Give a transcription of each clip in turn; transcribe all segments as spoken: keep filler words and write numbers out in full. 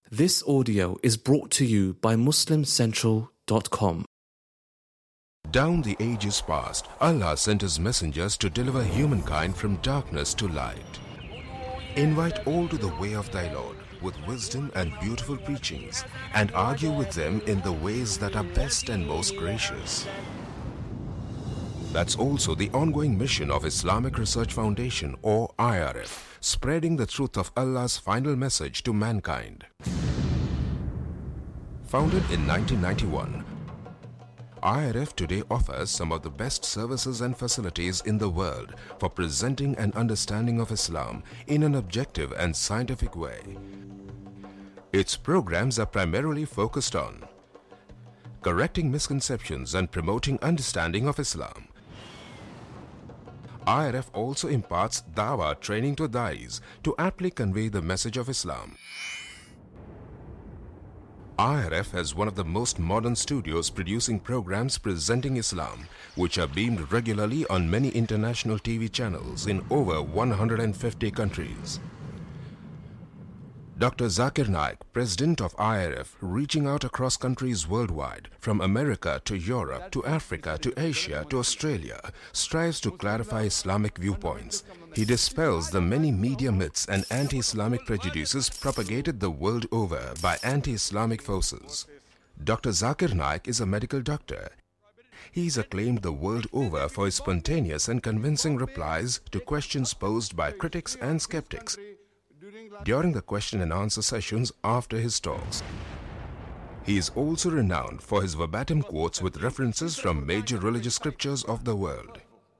This audio is brought to you by Muslim Central dot com. Down the ages past, Allah sent His messengers to deliver humankind from darkness to light. Invite all to the way of thy Lord with wisdom and beautiful preachings, and argue with them in the ways that are best and most gracious. That's also the ongoing mission of Islamic Research Foundation, or I R F, spreading the truth of Allah's final message to mankind. Founded in nineteen ninety-one, I R F today offers some of the best services and facilities in the world for presenting an understanding of Islam in an objective and scientific way. Its programs are primarily focused on correcting misconceptions and promoting understanding of Islam. I R F also imparts Dawah training to Da'is to aptly convey the message of Islam. I R F has one of the most modern studios producing programs presenting Islam, which are beamed regularly on many international T V channels in over one hundred fifty countries. Doctor Zakir Naik, President of I R F, reaching out across countries worldwide, from America to Europe to Africa to Asia to Australia, strives to clarify Islamic viewpoints. He dispels the many media myths and anti-Islamic prejudices propagated the world over by anti-Islamic forces. Doctor Zakir Naik is a medical doctor. He is acclaimed the world over for his spontaneous and convincing replies to questions posed by critics and skeptics during the question and answer sessions after his talks. He is also renowned for his verbatim quotes with references from major religious scriptures of the world.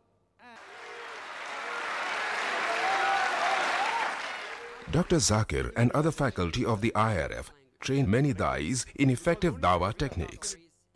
Doctor Zakir and other faculty of the I R F train many Da'is in effective Dawah techniques.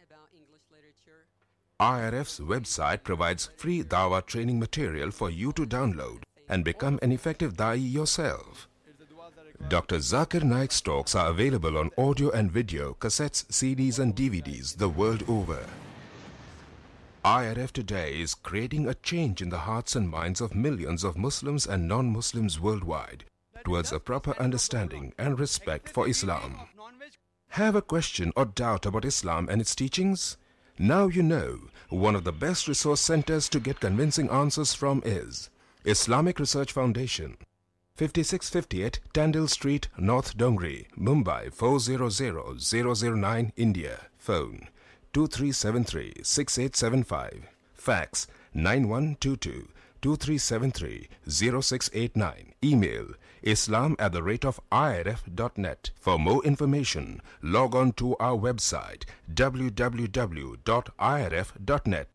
I R F's website provides free Dawah training material for you to download and become an effective Da'i yourself. Doctor Zakir Naik's talks are available on audio and video, cassettes, C Ds and D V Ds the world over. I R F today is creating a change in the hearts and minds of millions of Muslims and non-Muslims worldwide towards a proper understanding and respect for Islam. Have a question or doubt about Islam and its teachings? Now you know one of the best resource centers to get convincing answers from is Islamic Research Foundation, fifty-six fifty-eight Tandil Street, North Dongri, Mumbai four zero zero zero zero nine, India. Phone two three seven three six eight seven five. Fax nine one two two two three seven three zero six eight nine. Email islam at the rate of irf dot net. For more information, log on to our website w w w dot irf dot net.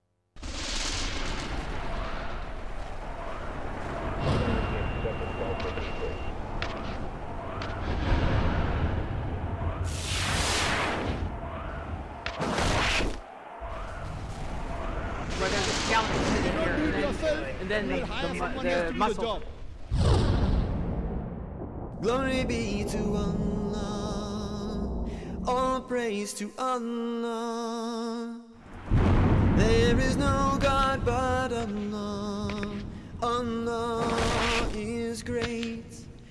And then the, the, the muscle. Glory be to Allah, all praise to Allah. There is no God but Allah. Allah is great.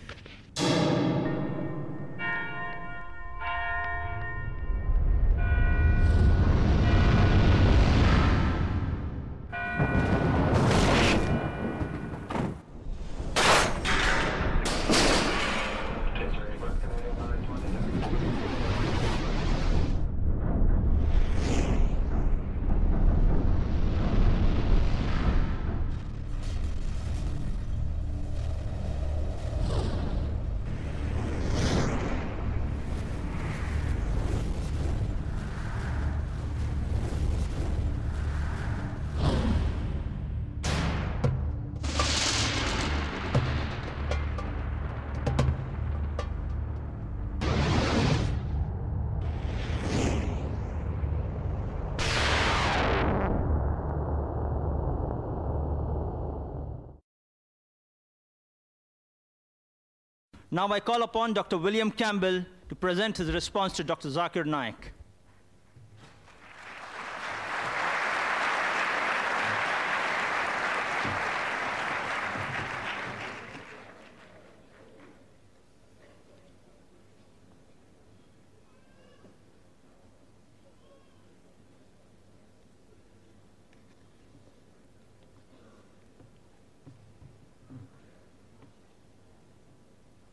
Now I call upon Doctor William Campbell to present his response to Doctor Zakir Naik.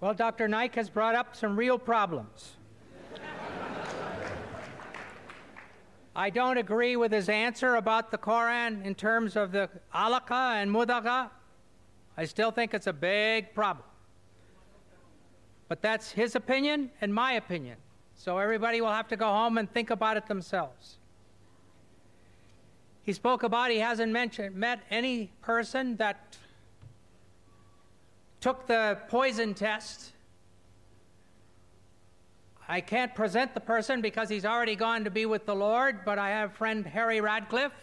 Well, Doctor Naik has brought up some real problems. I don't agree with his answer about the Quran in terms of the alaka and mudaga. I still think it's a big problem. But that's his opinion and my opinion. So everybody will have to go home and think about it themselves. He spoke about he hasn't mentioned, met any person that took the poison test. I can't present the person because he's already gone to be with the Lord, but I have a friend, Harry Radcliffe,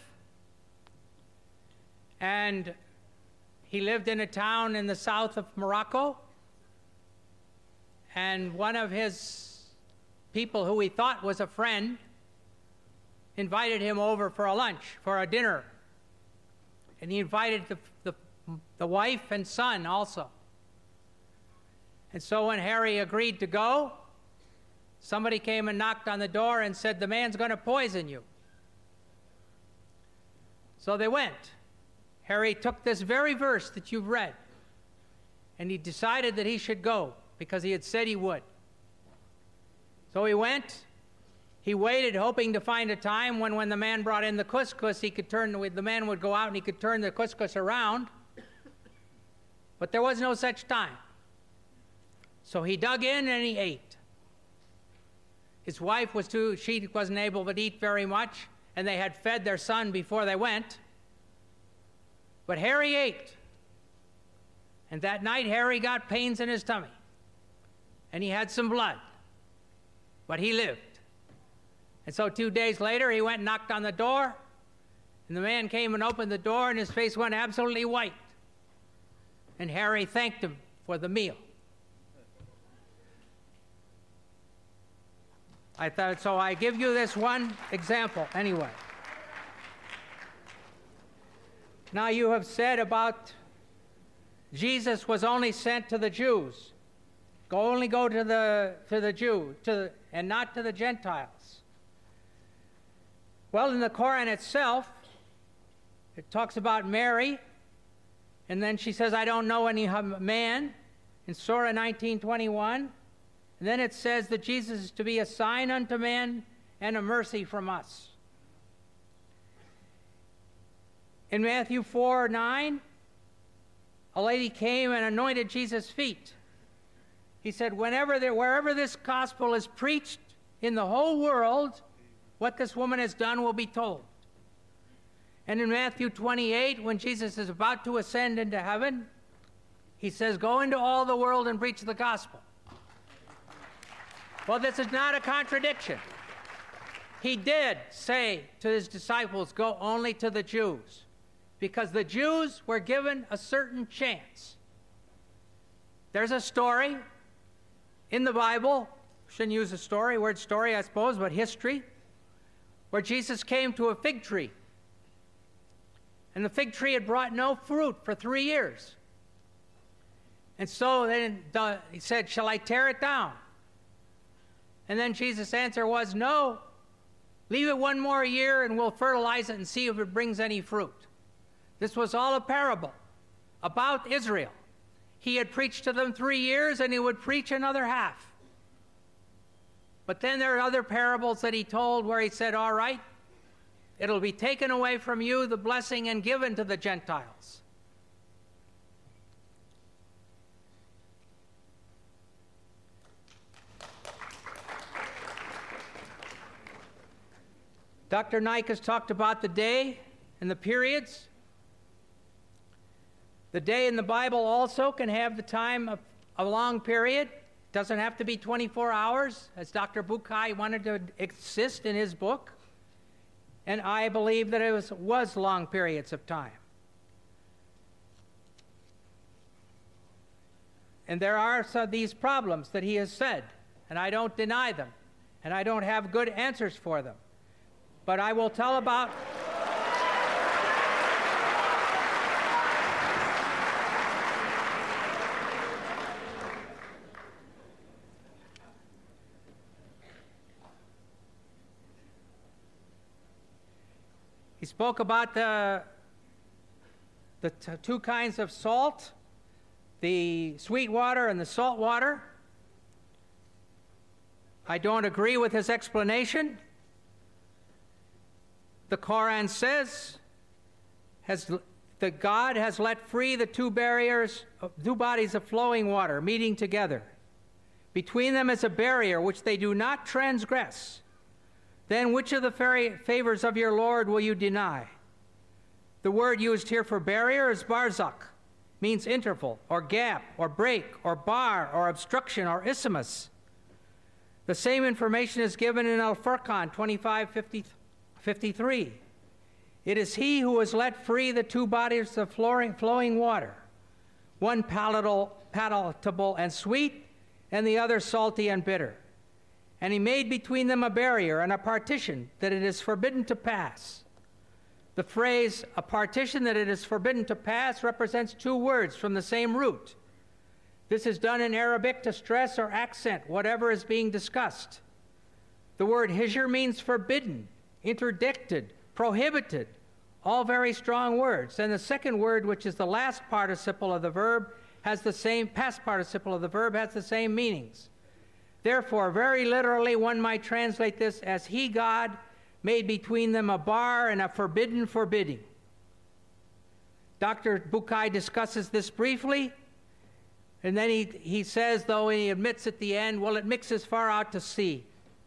and he lived in a town in the south of Morocco, and one of his people who he thought was a friend invited him over for a lunch, for a dinner, and he invited the, the, the wife and son also. And so when Harry agreed to go, somebody came and knocked on the door and said, the man's going to poison you. So they went. Harry took this very verse that you've read, and he decided that he should go because he had said he would. So he went. He waited, hoping to find a time when, when the man brought in the couscous, he could turn, the man would go out and he could turn the couscous around. But there was no such time. So he dug in and he ate. His wife was too, she wasn't able to eat very much, and they had fed their son before they went. But Harry ate. And that night, Harry got pains in his tummy. And he had some blood. But he lived. And so two days later, he went and knocked on the door, and the man came and opened the door, and his face went absolutely white. And Harry thanked him for the meal. I thought, so I give you this one example anyway. Now you have said about Jesus was only sent to the Jews. Go only go to the to the Jew, to the, and not to the Gentiles. Well, in the Quran itself, it talks about Mary, and then she says, I don't know any man, in Surah nineteen twenty-one. And then it says that Jesus is to be a sign unto men and a mercy from us. In Matthew four nine, a lady came and anointed Jesus' feet. He said, whenever there, wherever this gospel is preached in the whole world, what this woman has done will be told. And in Matthew twenty-eight, when Jesus is about to ascend into heaven, he says, go into all the world and preach the gospel. Well, this is not a contradiction. He did say to his disciples, go only to the Jews, because the Jews were given a certain chance. There's a story in the Bible, shouldn't use a story, word story, I suppose, but history, where Jesus came to a fig tree. And the fig tree had brought no fruit for three years. And so then the, he said, shall I tear it down? And then Jesus' answer was, no, leave it one more year and we'll fertilize it and see if it brings any fruit. This was all a parable about Israel. He had preached to them three years and he would preach another half. But then there are other parables that he told where he said, all right, it'll be taken away from you, the blessing, and given to the Gentiles. Doctor Naik has talked about the day and the periods. The day in the Bible also can have the time of a long period. It doesn't have to be twenty-four hours, as Doctor Bukai wanted to insist in his book. And I believe that it was, was long periods of time. And there are some, these problems that he has said, and I don't deny them, and I don't have good answers for them. But I will tell about... He spoke about the, the t two kinds of salt, the sweet water and the salt water. I don't agree with his explanation. The Quran says has, that God has let free the two barriers, two bodies of flowing water meeting together. Between them is a barrier which they do not transgress. Then which of the favors of your Lord will you deny? The word used here for barrier is barzakh, means interval, or gap, or break, or bar, or obstruction, or isthmus. The same information is given in Al-Furqan twenty-five fifty-three. It is he who has let free the two bodies of flowing water, one palatable, palatable and sweet, and the other salty and bitter. And he made between them a barrier and a partition that it is forbidden to pass. The phrase, a partition that it is forbidden to pass, represents two words from the same root. This is done in Arabic to stress or accent whatever is being discussed. The word hijr means forbidden, interdicted, prohibited, all very strong words. And the second word, which is the last participle of the verb, has the same, past participle of the verb has the same meanings. Therefore, very literally, one might translate this as he, God, made between them a bar and a forbidden forbidding. Doctor Bukai discusses this briefly, and then he, he says, though he admits at the end, well, it mixes far out to sea.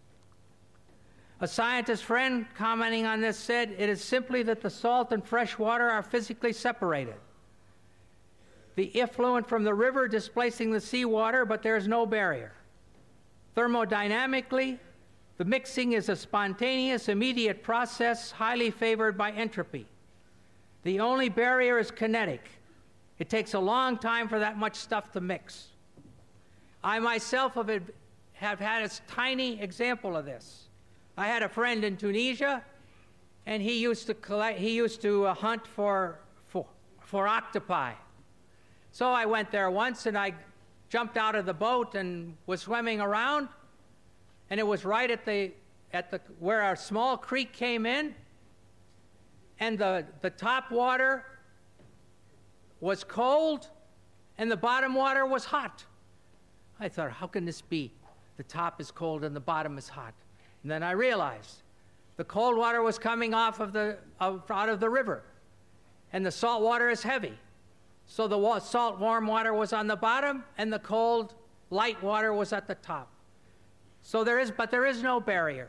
A scientist friend commenting on this said, it is simply that the salt and fresh water are physically separated. The effluent from the river displacing the seawater, but there is no barrier. Thermodynamically, the mixing is a spontaneous, immediate process highly favored by entropy. The only barrier is kinetic. It takes a long time for that much stuff to mix. I myself have, have had a tiny example of this. I had a friend in Tunisia, and he used to collect, he used to uh, hunt for, for, for octopi. So I went there once, and I jumped out of the boat and was swimming around, and it was right at the, at the, where a small creek came in, and the, the top water was cold, and the bottom water was hot. I thought, how can this be? The top is cold and the bottom is hot. And then I realized the cold water was coming off of the, of, out of the river, and the salt water is heavy. So the wa- salt warm water was on the bottom, and the cold light water was at the top. So there is, but there is no barrier.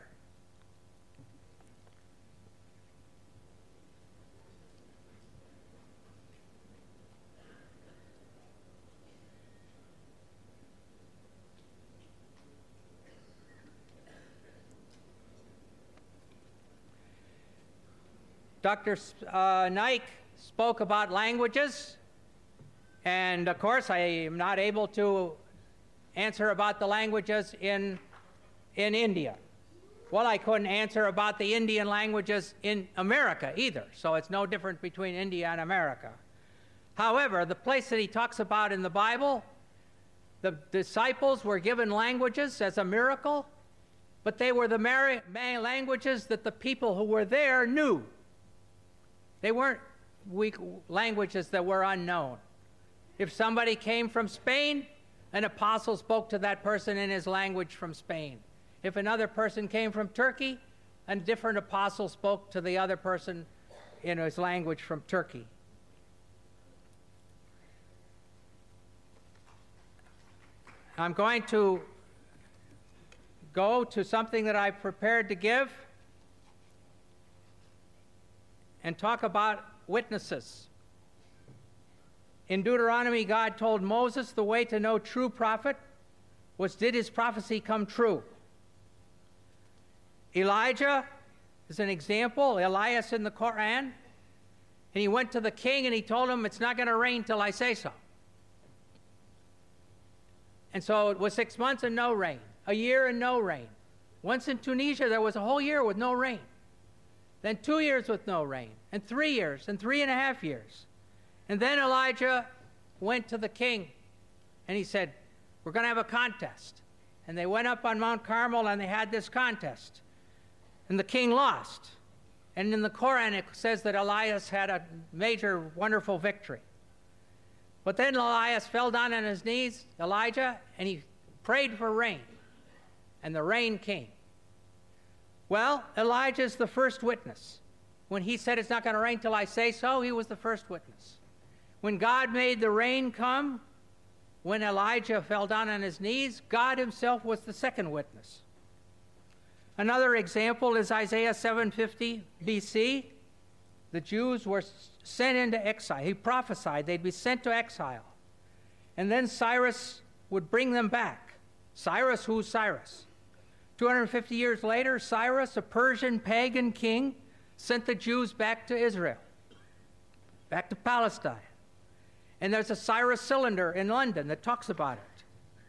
Doctor Uh, Naik spoke about languages, and of course I am not able to answer about the languages in, in India. Well, I couldn't answer about the Indian languages in America either, so it's no different between India and America. However, the place that he talks about in the Bible, the disciples were given languages as a miracle, but they were the Mary, languages that the people who were there knew. They weren't weak languages that were unknown. If somebody came from Spain, an apostle spoke to that person in his language from Spain. If another person came from Turkey, a different apostle spoke to the other person in his language from Turkey. I'm going to go to something that I've prepared to give and talk about witnesses. In Deuteronomy, God told Moses the way to know true prophet was, did his prophecy come true? Elijah is an example, Elias in the Quran, and he went to the king and he told him, it's not going to rain till I say so. And so it was six months and no rain, a year and no rain. Once in Tunisia, there was a whole year with no rain. Then two years with no rain, and three years, and three and a half years. And then Elijah went to the king, and he said, we're going to have a contest. And they went up on Mount Carmel, and they had this contest. And the king lost. And in the Quran, it says that Elias had a major, wonderful victory. But then Elias fell down on his knees, Elijah, and he prayed for rain. And the rain came. Well, Elijah is the first witness. When he said it's not going to rain till I say so, he was the first witness. When God made the rain come, when Elijah fell down on his knees, God himself was the second witness. Another example is Isaiah seven fifty B C. The Jews were sent into exile. He prophesied they'd be sent to exile. And then Cyrus would bring them back. Cyrus, who's Cyrus? two hundred fifty years later, Cyrus, a Persian pagan king, sent the Jews back to Israel, back to Palestine. And there's a Cyrus cylinder in London that talks about it.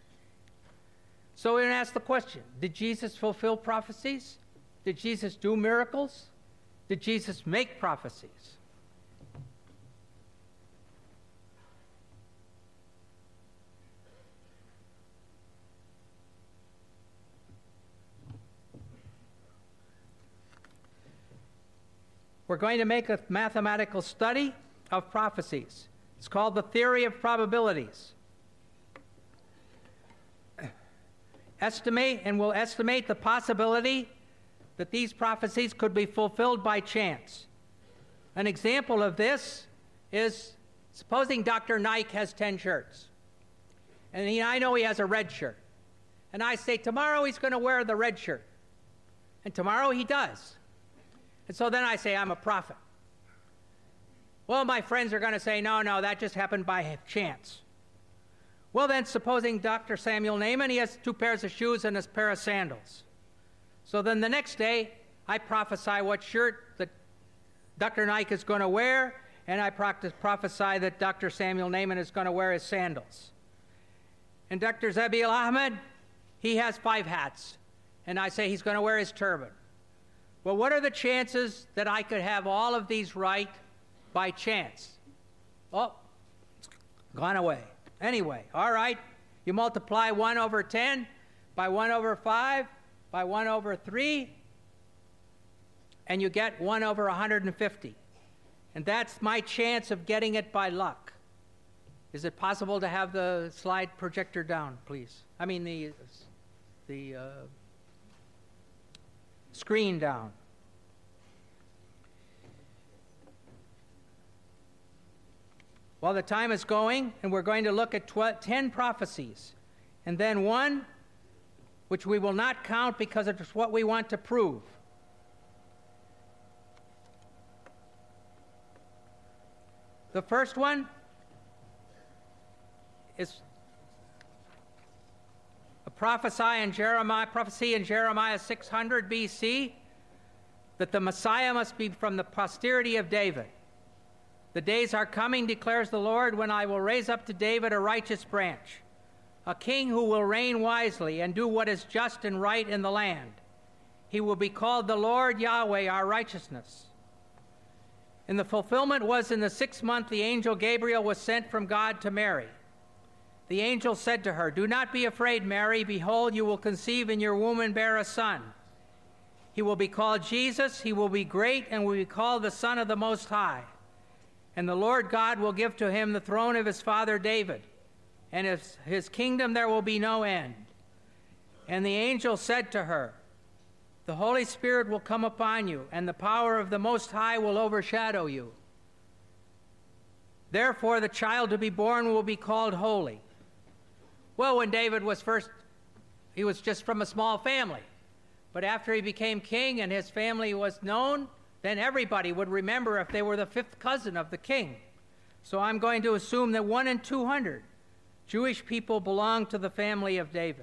So we can ask the question, did Jesus fulfill prophecies? Did Jesus do miracles? Did Jesus make prophecies? We're going to make a mathematical study of prophecies. It's called the theory of probabilities. Estimate, and we'll estimate the possibility that these prophecies could be fulfilled by chance. An example of this is, supposing Doctor Nike has ten shirts, and he, I know he has a red shirt, and I say tomorrow he's going to wear the red shirt, and tomorrow he does. And so then I say I'm a prophet. Well, my friends are going to say, no, no, that just happened by chance. Well, then, supposing Doctor Samuel Naaman, he has two pairs of shoes and a pair of sandals. So then the next day, I prophesy what shirt that Doctor Nike is going to wear, and I prophesy that Doctor Samuel Naaman is going to wear his sandals. And Doctor Zabiel Ahmed, he has five hats, and I say he's going to wear his turban. Well, what are the chances that I could have all of these right by chance? Oh, it's gone away. Anyway, all right, you multiply one over ten by one over five by one over three, and you get one over one hundred fifty. And that's my chance of getting it by luck. Is it possible to have the slide projector down, please? I mean the, the uh, screen down. Well, the time is going, and we're going to look at twelve, ten prophecies, and then one which we will not count because it's what we want to prove. The first one is a prophecy in Jeremiah, prophecy in Jeremiah six hundred B C that the Messiah must be from the posterity of David. The days are coming, declares the Lord, when I will raise up to David a righteous branch, a king who will reign wisely and do what is just and right in the land. He will be called the Lord Yahweh, our righteousness. And the fulfillment was in the sixth month the angel Gabriel was sent from God to Mary. The angel said to her, "Do not be afraid, Mary. Behold, you will conceive in your womb and bear a son. He will be called Jesus. He will be great and will be called the Son of the Most High. And the Lord God will give to him the throne of his father David, and of his kingdom there will be no end." And the angel said to her, "The Holy Spirit will come upon you, and the power of the Most High will overshadow you. Therefore the child to be born will be called Holy." Well, when David was first, he was just from a small family. But after he became king and his family was known, then everybody would remember if they were the fifth cousin of the king. So I'm going to assume that one in two hundred Jewish people belong to the family of David.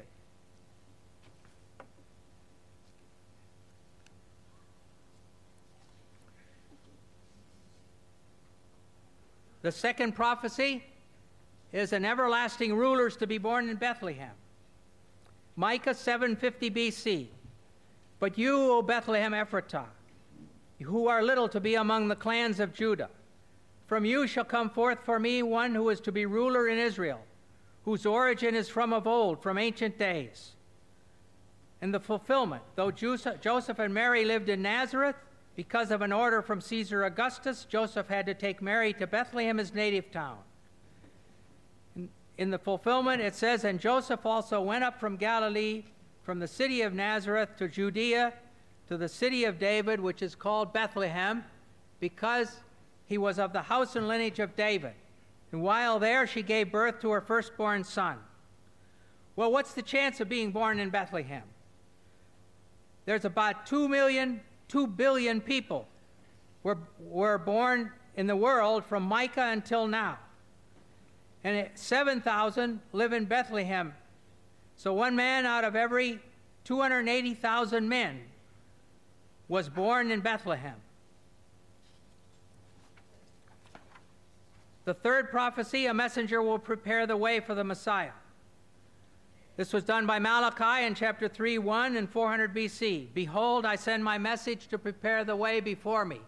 The second prophecy is an everlasting ruler is to be born in Bethlehem. Micah seven fifty B C. "But you, O Bethlehem Ephratah, who are little to be among the clans of Judah, from you shall come forth for me one who is to be ruler in Israel, whose origin is from of old, from ancient days." And the fulfillment, though Joseph and Mary lived in Nazareth, because of an order from Caesar Augustus, Joseph had to take Mary to Bethlehem, his native town. in the fulfillment, it says, and Joseph also went up from Galilee, from the city of Nazareth to Judea, to the city of David, which is called Bethlehem, because he was of the house and lineage of David. And while there, she gave birth to her firstborn son. Well, what's the chance of being born in Bethlehem? There's about two million, two billion people were, were born in the world from Micah until now. And seven thousand live in Bethlehem. So one man out of every two hundred eighty thousand men was born in Bethlehem. The third prophecy, a messenger will prepare the way for the Messiah. This was done by Malachi in chapter three, one and four hundred B C. Behold, I send my message to prepare the way before me.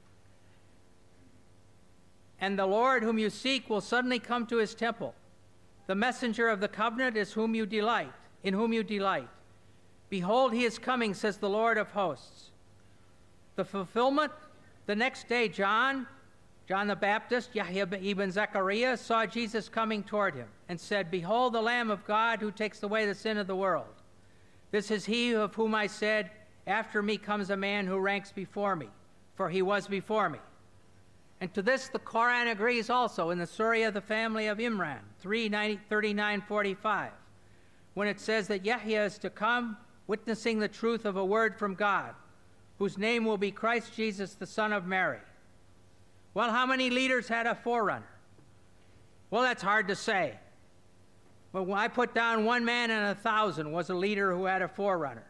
And the Lord whom you seek will suddenly come to his temple. The messenger of the covenant is whom you delight, in whom you delight. Behold, he is coming, says the Lord of hosts. The fulfillment, the next day, John, John the Baptist, Yahya ibn Zechariah, saw Jesus coming toward him and said, behold the Lamb of God who takes away the sin of the world. This is he of whom I said, after me comes a man who ranks before me, for he was before me. And to this the Quran agrees also in the Surah of the family of Imran, three thirty-nine forty-five, when it says that Yahya is to come, witnessing the truth of a word from God, whose name will be Christ Jesus, the son of Mary. Well, how many leaders had a forerunner? Well, that's hard to say. But when I put down one man in a thousand was a leader who had a forerunner.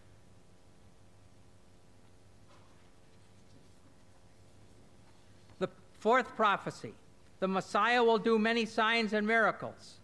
The fourth prophecy, the Messiah will do many signs and miracles.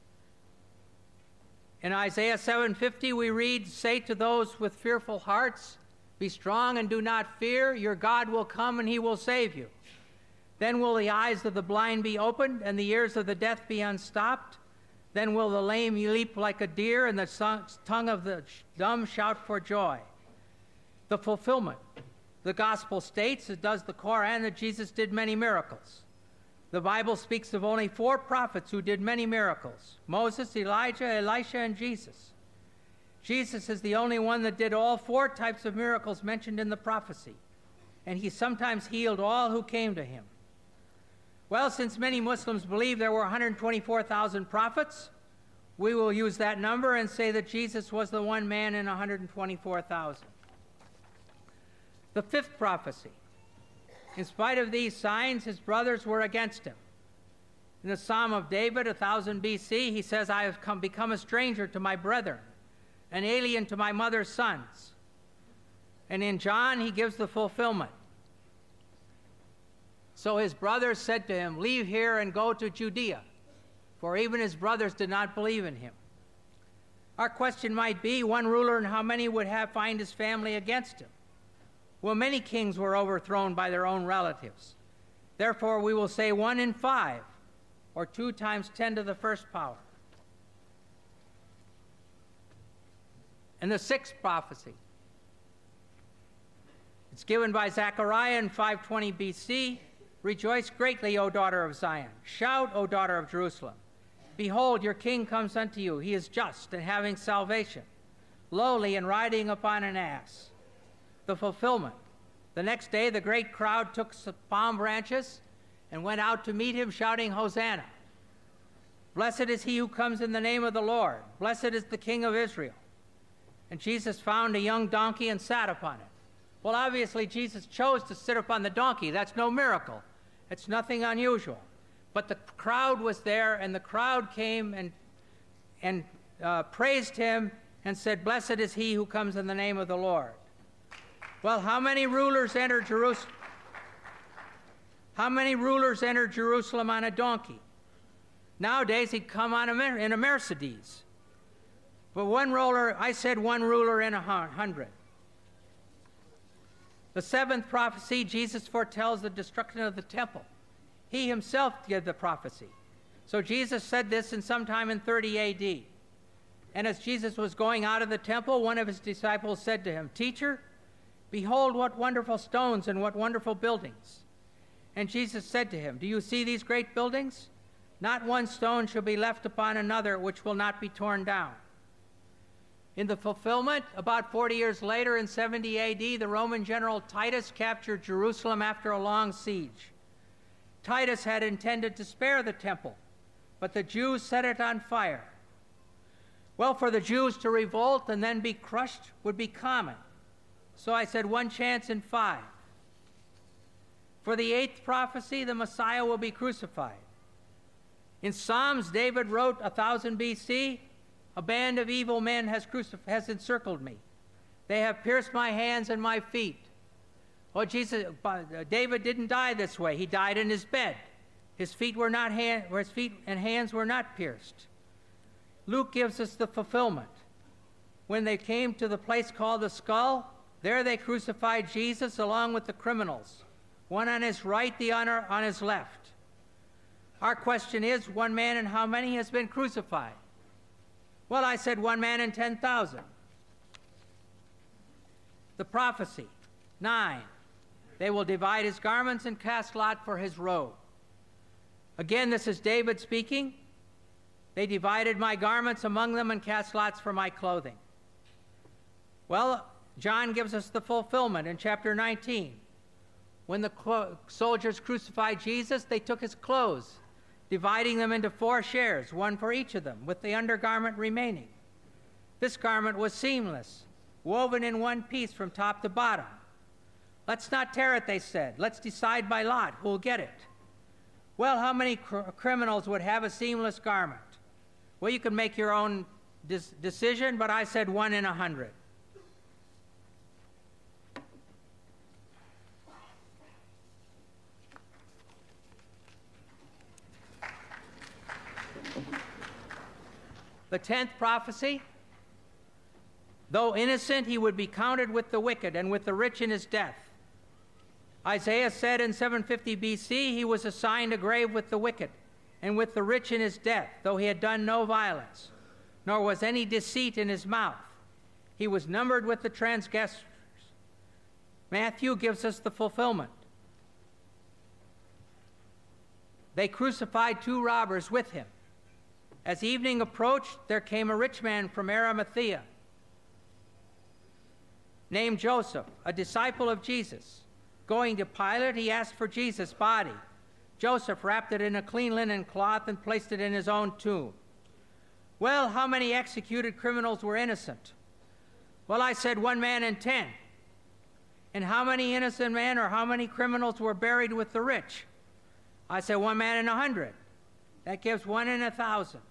In Isaiah seven fifty we read, say to those with fearful hearts, be strong and do not fear, your God will come and he will save you. Then will the eyes of the blind be opened and the ears of the deaf be unstopped. Then will the lame leap like a deer and the tongue of the dumb shout for joy. The fulfillment. The gospel states, as does the Quran, that Jesus did many miracles. The Bible speaks of only four prophets who did many miracles: Moses, Elijah, Elisha, and Jesus. Jesus is the only one that did all four types of miracles mentioned in the prophecy, and he sometimes healed all who came to him. Well, since many Muslims believe there were one hundred twenty-four thousand prophets, we will use that number and say that Jesus was the one man in one hundred twenty-four thousand. The fifth prophecy. In spite of these signs, his brothers were against him. In the Psalm of David, one thousand B C, he says, I have come, become a stranger to my brethren, an alien to my mother's sons. And in John, he gives the fulfillment. So his brothers said to him, leave here and go to Judea, for even his brothers did not believe in him. Our question might be, one ruler and how many would have find his family against him? Well, many kings were overthrown by their own relatives. Therefore, we will say one in five, or two times ten to the first power. And the sixth prophecy. It's given by Zechariah in five twenty B C. Rejoice greatly, O daughter of Zion. Shout, O daughter of Jerusalem. Behold, your king comes unto you. He is just and having salvation, lowly and riding upon an ass. The fulfillment. The next day, the great crowd took palm branches and went out to meet him, shouting, Hosanna. Blessed is he who comes in the name of the Lord. Blessed is the King of Israel. And Jesus found a young donkey and sat upon it. Well, obviously, Jesus chose to sit upon the donkey. That's no miracle. It's nothing unusual. But the crowd was there, and the crowd came and, and uh, praised him and said, blessed is he who comes in the name of the Lord. Well, how many rulers entered Jerusalem? How many rulers entered Jerusalem on a donkey? Nowadays, he'd come on a, in a Mercedes. But one ruler, I said one ruler in a hundred. The seventh prophecy, Jesus foretells the destruction of the temple. He himself gave the prophecy. So Jesus said this in sometime in thirty A D. And as Jesus was going out of the temple, one of his disciples said to him, Teacher, behold what wonderful stones and what wonderful buildings. And Jesus said to him, do you see these great buildings? Not one stone shall be left upon another which will not be torn down. In the fulfillment, about forty years later, in seventy A D, the Roman general Titus captured Jerusalem after a long siege. Titus had intended to spare the temple, but the Jews set it on fire. Well, for the Jews to revolt and then be crushed would be common. So I said one chance in five. For the eighth prophecy, the Messiah will be crucified. In Psalms, David wrote one thousand B C, a band of evil men has, crucif- has encircled me. They have pierced my hands and my feet. Oh, Jesus, uh, David didn't die this way. He died in his bed. His feet were not hand, his feet and hands were not pierced. Luke gives us the fulfillment. When they came to the place called the Skull, there they crucified Jesus along with the criminals, one on his right, the other on his left. Our question is, one man and how many has been crucified? Well, I said one man and ten thousand. The prophecy, nine. They will divide his garments and cast lot for his robe. Again, this is David speaking. They divided my garments among them and cast lots for my clothing. Well, John gives us the fulfillment in chapter nineteen. When the clo- soldiers crucified Jesus, they took his clothes, dividing them into four shares, one for each of them, with the undergarment remaining. This garment was seamless, woven in one piece from top to bottom. Let's not tear it, they said. Let's decide by lot who'll get it. Well, how many cr- criminals would have a seamless garment? Well, you can make your own dis- decision, but I said one in a hundred. The tenth prophecy, though innocent, he would be counted with the wicked and with the rich in his death. Isaiah said in seven fifty B C, he was assigned a grave with the wicked and with the rich in his death, though he had done no violence, nor was any deceit in his mouth. He was numbered with the transgressors. Matthew gives us the fulfillment. They crucified two robbers with him. As evening approached, there came a rich man from Arimathea, named Joseph, a disciple of Jesus. Going to Pilate, he asked for Jesus' body. Joseph wrapped it in a clean linen cloth and placed it in his own tomb. Well, how many executed criminals were innocent? Well, I said one man in ten. And how many innocent men or how many criminals were buried with the rich? I said one man in a hundred. That gives one in a thousand.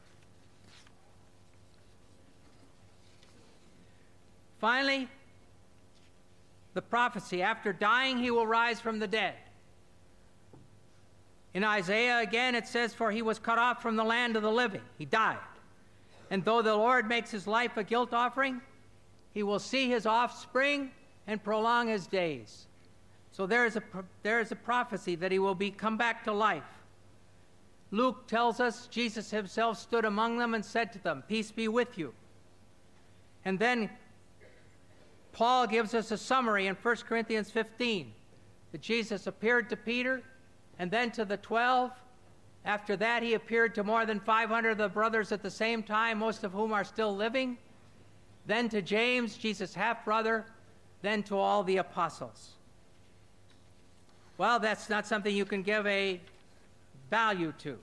Finally, the prophecy, after dying, he will rise from the dead. In Isaiah, again, it says, for he was cut off from the land of the living. He died. And though the Lord makes his life a guilt offering, he will see his offspring and prolong his days. So there is a, there is a prophecy that he will be come back to life. Luke tells us Jesus himself stood among them and said to them, peace be with you. And then Paul gives us a summary in First Corinthians fifteen that Jesus appeared to Peter and then to the twelve. After that, he appeared to more than five hundred of the brothers at the same time, most of whom are still living. Then to James, Jesus' half-brother, then to all the apostles. Well, that's not something you can give a value to.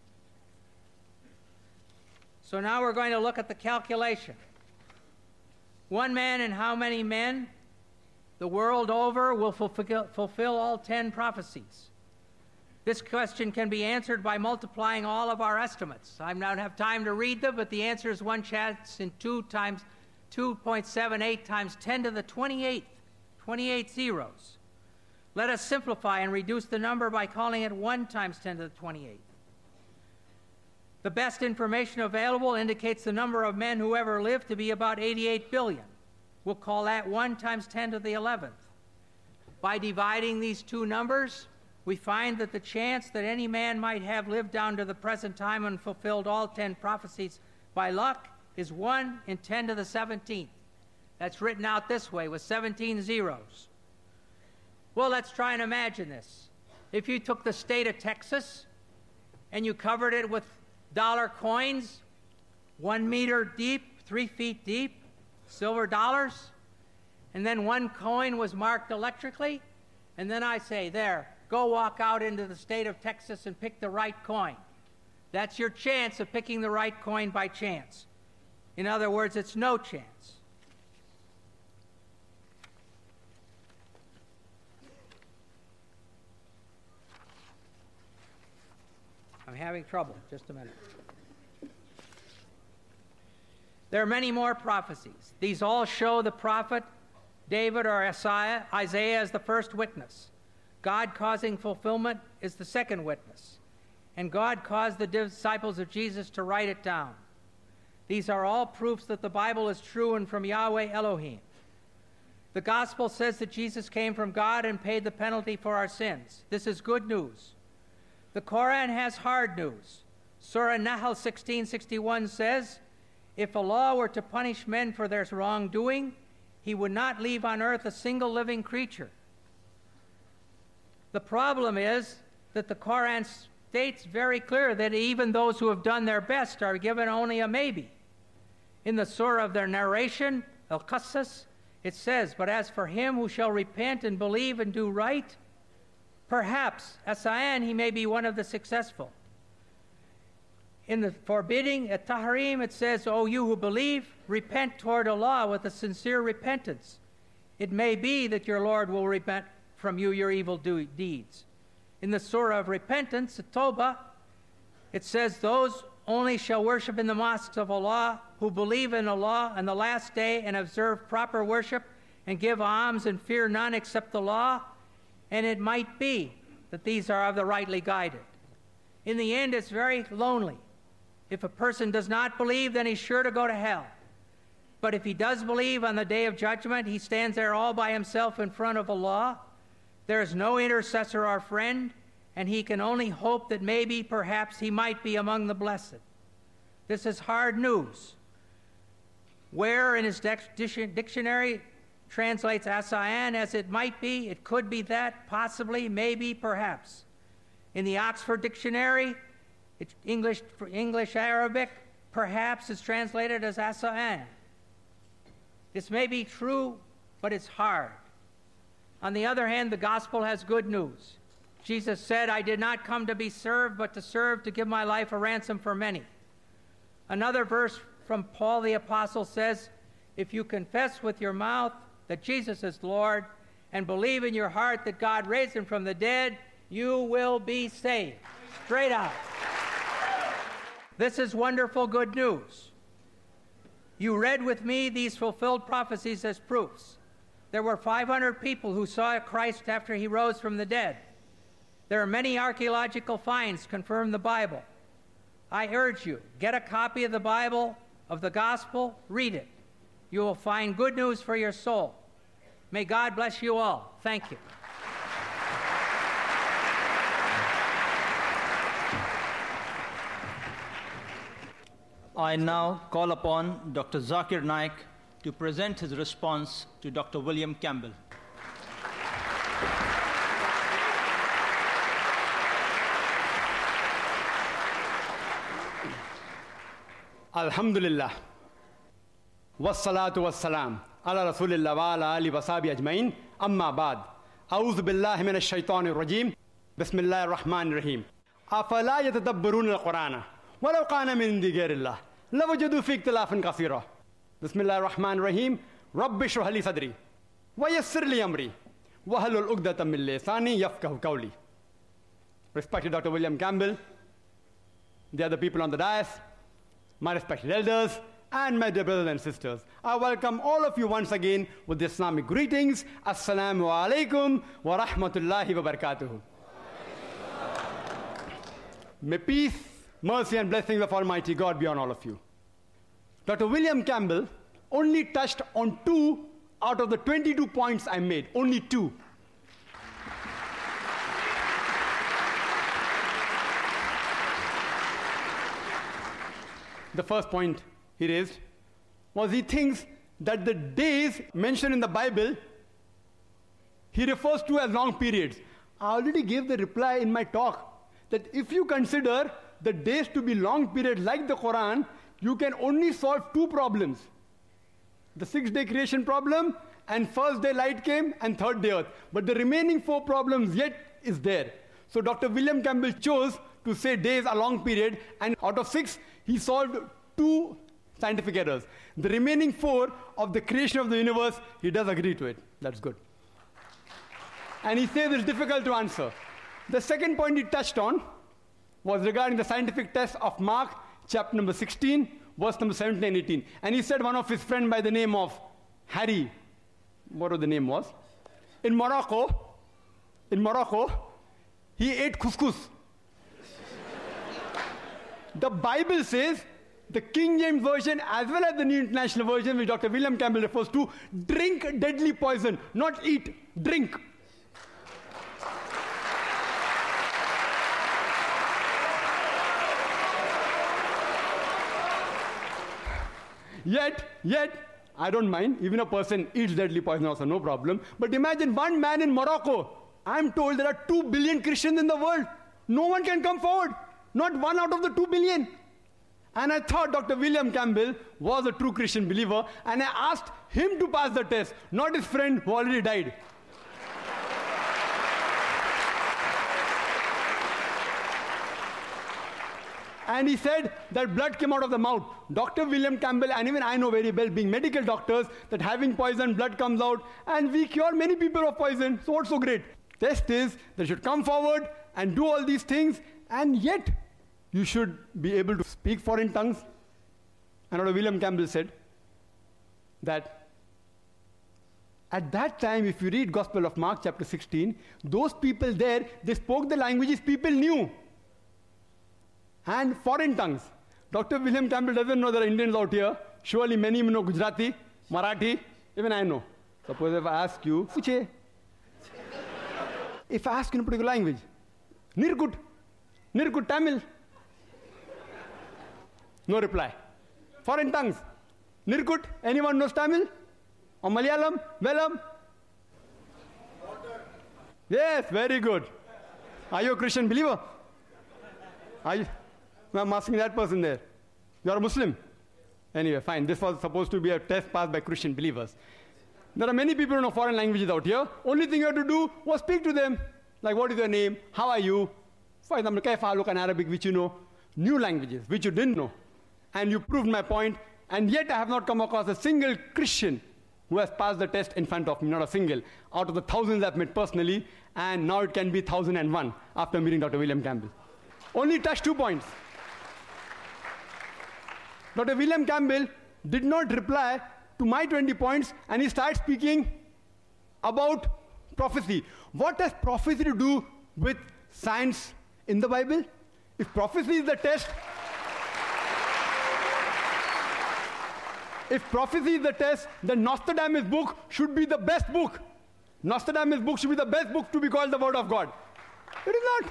So now we're going to look at the calculation. One man and how many men the world over will fulfill, fulfill all ten prophecies? This question can be answered by multiplying all of our estimates. I don't have time to read them, but the answer is one chance in two times two point seven eight times ten to the twenty-eighth, twenty-eight zeros. Let us simplify and reduce the number by calling it one times ten to the twenty-eighth. The best information available indicates the number of men who ever lived to be about eighty-eight billion. We'll call that one times ten to the eleventh. By dividing these two numbers, we find that the chance that any man might have lived down to the present time and fulfilled all ten prophecies by luck is one in ten to the seventeenth. That's written out this way with seventeen zeros. Well, let's try and imagine this. If you took the state of Texas and you covered it with dollar coins, one meter deep, three feet deep, silver dollars, and then one coin was marked electrically, and then I say, there, go walk out into the state of Texas and pick the right coin. That's your chance of picking the right coin by chance. In other words, it's no chance. I'm having trouble. Just a minute. There are many more prophecies. These all show the prophet David or Isaiah, Isaiah as the first witness. God causing fulfillment is the second witness. And God caused the disciples of Jesus to write it down. These are all proofs that the Bible is true and from Yahweh Elohim. The gospel says that Jesus came from God and paid the penalty for our sins. This is good news. The Quran has hard news. Surah Nahl sixteen sixty-one says, if Allah were to punish men for their wrongdoing, He would not leave on earth a single living creature. The problem is that the Quran states very clear that even those who have done their best are given only a maybe. In the surah of their narration, Al-Qasas, it says, but as for him who shall repent and believe and do right, perhaps, Asayan, he may be one of the successful. In the forbidding, at Tahrim, it says, O you who believe, repent toward Allah with a sincere repentance. It may be that your Lord will repent from you your evil do- deeds. In the surah of repentance, at Tawbah, it says, those only shall worship in the mosques of Allah who believe in Allah and the last day and observe proper worship and give alms and fear none except Allah. And it might be that these are of the rightly guided. In the end, it's very lonely. If a person does not believe, then he's sure to go to hell. But if he does believe on the day of judgment, he stands there all by himself in front of Allah. There is no intercessor or friend, and he can only hope that maybe, perhaps, he might be among the blessed. This is hard news. Where in his dictionary translates Asayan as it might be, it could be that, possibly, maybe, perhaps. In the Oxford Dictionary, it's English, English Arabic, perhaps is translated as Asayan. This may be true, but it's hard. On the other hand, the gospel has good news. Jesus said, I did not come to be served, but to serve, to give my life a ransom for many. Another verse from Paul the Apostle says, if you confess with your mouth that Jesus is Lord and believe in your heart that God raised him from the dead, you will be saved. Straight out. This is wonderful good news. You read with me these fulfilled prophecies as proofs. There were five hundred people who saw Christ after he rose from the dead. There are many archaeological finds confirm the Bible. I urge you, get a copy of the Bible, of the gospel, read it. You will find good news for your soul. May God bless you all. Thank you. I now call upon Doctor Zakir Naik to present his response to Doctor William Campbell. Alhamdulillah. Wassalatu wassalam. Ala Rasulillah wa ala ali wa sahbihi ajmain. Amma ba'd. A'udhu billahi minash shaitanir rajim. Bismillahir rahmanir rahim. Afala yatadabbaruna al-Qur'ana. ولو كان من عند غير الله لوجدوا فيه اختلافا كثيرا. بسم الله الرحمن الرحيم. رب اشرح لي صدري ويسر لي امري واحلل عقدة من لساني يفقهوا قولي. Respected Doctor William Campbell, the other people on the dais, my respected elders, and my dear brothers and sisters, I welcome all of you once again with the Islamic greetings. Assalamu alaikum wa rahmatullahi wa barakatuhu. May peace, mercy and blessings of Almighty God be on all of you. Doctor William Campbell only touched on two out of the twenty-two points I made, only two. The first point he raised was he thinks that the days mentioned in the Bible he refers to as long periods. I already gave the reply in my talk that if you consider the days to be long period like the Quran, you can only solve two problems. The six-day creation problem, and first day light came, and third day earth. But the remaining four problems yet is there. So Doctor William Campbell chose to say days are long period, and out of six, he solved two scientific errors. The remaining four of the creation of the universe, he does agree to it. That's good. And he says it's difficult to answer. The second point he touched on was regarding the scientific test of Mark, chapter number sixteen, verse number seventeen and eighteen. And he said one of his friends by the name of Harry, whatever the name was, in Morocco, in Morocco, he ate couscous. The Bible says, the King James Version as well as the New International Version, which Doctor William Campbell refers to, drink deadly poison, not eat, drink. Yet, yet, I don't mind, even a person eats deadly poison also, no problem. But imagine one man in Morocco. I'm told there are two billion Christians in the world. No one can come forward. Not one out of the two billion. And I thought Doctor William Campbell was a true Christian believer, and I asked him to pass the test, not his friend who already died. And he said that blood came out of the mouth. Doctor William Campbell, and even I know very well, being medical doctors, that having poison, blood comes out, and we cure many people of poison, so what's so great? Test is, they should come forward and do all these things, and yet you should be able to speak foreign tongues. And Doctor William Campbell said that at that time, if you read Gospel of Mark chapter sixteen, those people there, they spoke the languages people knew. And foreign tongues. Doctor William Campbell doesn't know there are Indians out here. Surely many know Gujarati, Marathi, even I know. Suppose if I ask you, Puche. If I ask you in a particular language, Nirkut, Nirkut Tamil. No reply. Foreign tongues. Nirkut, anyone knows Tamil? Or Malayalam? Velam? Yes, very good. Are you a Christian believer? Are you? I'm asking that person there. You're a Muslim? Anyway, fine. This was supposed to be a test passed by Christian believers. There are many people who know foreign languages out here. Only thing you have to do was speak to them. Like, what is your name? How are you? For example, Kaifa Aluk in Arabic, which you know. New languages, which you didn't know. And you proved my point. And yet I have not come across a single Christian who has passed the test in front of me. Not a single. Out of the thousands I've met personally. And now it can be one thousand one after meeting Doctor William Campbell. Only touched two points. Doctor William Campbell did not reply to my twenty points, and he started speaking about prophecy. What has prophecy to do with science in the Bible? If prophecy is the test, if prophecy is the test, then Nostradamus' book should be the best book. Nostradamus' book should be the best book to be called the Word of God. It is not.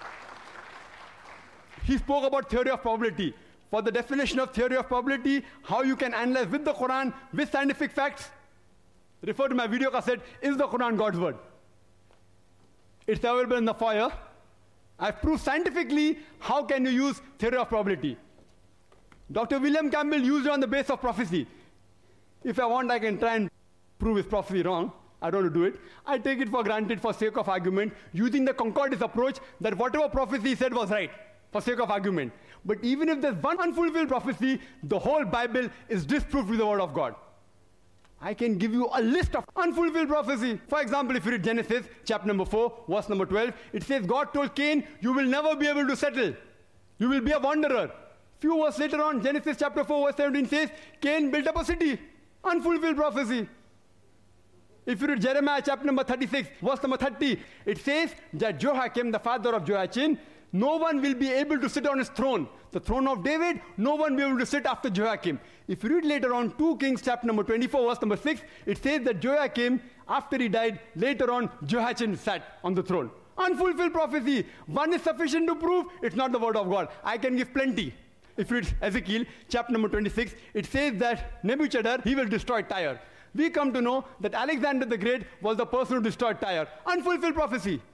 He spoke about theory of probability. For the definition of theory of probability, how you can analyze with the Quran, with scientific facts, refer to my video cassette, is the Quran God's word? It's available in the foyer. I've proved scientifically how can you use theory of probability. Doctor William Campbell used it on the basis of prophecy. If I want, I can try and prove his prophecy wrong. I don't want to do it. I take it for granted for sake of argument, using the concordance approach that whatever prophecy he said was right, for sake of argument. But even if there's one unfulfilled prophecy, the whole Bible is disproved with the word of God. I can give you a list of unfulfilled prophecy. For example, if you read Genesis, chapter number four, verse number twelve, it says, God told Cain, you will never be able to settle. You will be a wanderer. Few verses later on, Genesis chapter four, verse seventeen says, Cain built up a city. Unfulfilled prophecy. If you read Jeremiah chapter number thirty-six, verse number thirty, it says that Jehoiakim, the father of Jehoiachin, no one will be able to sit on his throne. The throne of David, no one will be able to sit after Jehoiakim. If you read later on, Second Kings chapter number twenty-four, verse number six, it says that Jehoiakim, after he died, later on, Jehoiachin sat on the throne. Unfulfilled prophecy. One is sufficient to prove it's not the word of God. I can give plenty. If you read Ezekiel chapter number twenty-six, it says that Nebuchadnezzar, he will destroy Tyre. We come to know that Alexander the Great was the person who destroyed Tyre. Unfulfilled prophecy.